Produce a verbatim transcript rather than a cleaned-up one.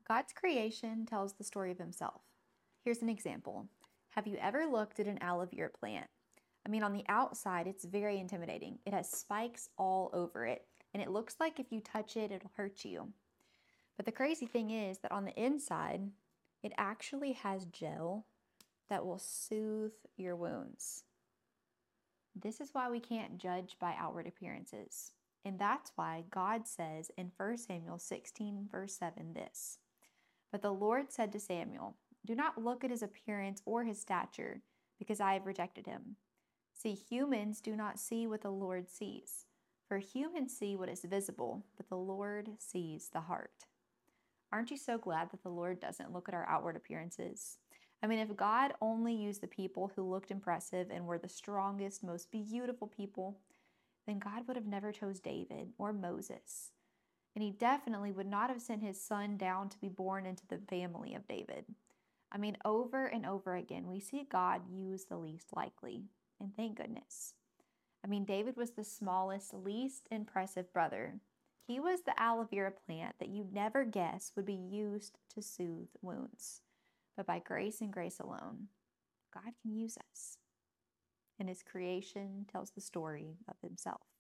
God's creation tells the story of himself. Here's an example. Have you ever looked at an aloe vera plant? I mean, on the outside, it's very intimidating. It has spikes all over it, and it looks like if you touch it, it'll hurt you. But the crazy thing is that on the inside, it actually has gel that will soothe your wounds. This is why we can't judge by outward appearances. And that's why God says in First Samuel sixteen, verse seven, this. But the Lord said to Samuel, "Do not look at his appearance or his stature, because I have rejected him. See, humans do not see what the Lord sees. For humans see what is visible, but the Lord sees the heart." Aren't you so glad that the Lord doesn't look at our outward appearances? I mean, if God only used the people who looked impressive and were the strongest, most beautiful people, then God would have never chose David or Moses. And he definitely would not have sent his son down to be born into the family of David. I mean, over and over again, we see God use the least likely. And thank goodness. I mean, David was the smallest, least impressive brother. He was the aloe vera plant that you'd never guess would be used to soothe wounds. But by grace and grace alone, God can use us. And his creation tells the story of himself.